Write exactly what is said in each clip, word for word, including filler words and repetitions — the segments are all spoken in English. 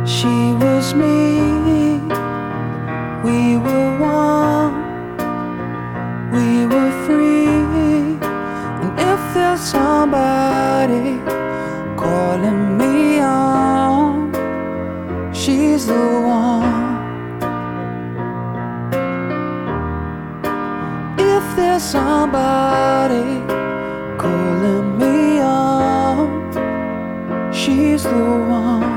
She was me, we were one, we were free. And if there's somebody calling me on, she's the one. If there's somebody calling me on, she's the one.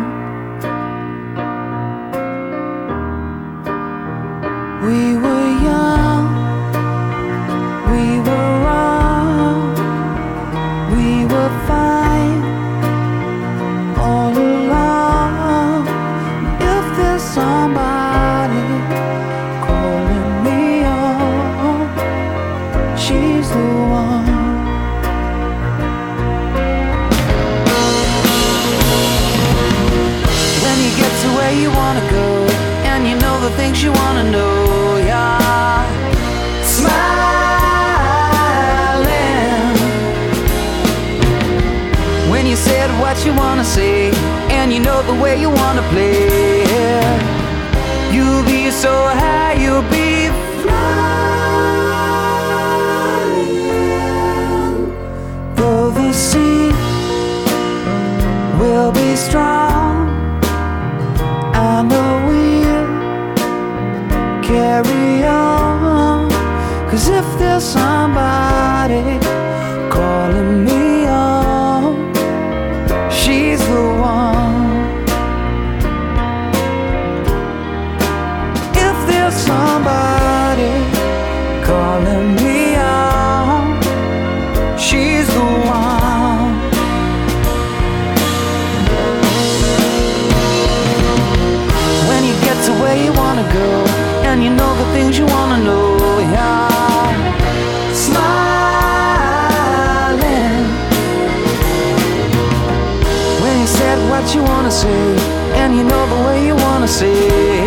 We were young, we were wrong, we were fine all along. If there's somebody calling me on, she's the one. When you get to where you wanna go, and you know the things you wanna know, yeah. Smiling when you said what you wanna say, and you know the way you wanna play, yeah. You'll be so high, you'll be flying. Though the sea will be strong, I know we'll carry on. 'Cause if there's somebody calling me on, she's the one. If there's somebody calling me on, she's the one. When you get to where you wanna go, and you know the things you wanna know, yeah. Smiling when you said what you wanna say, and you know the way you wanna say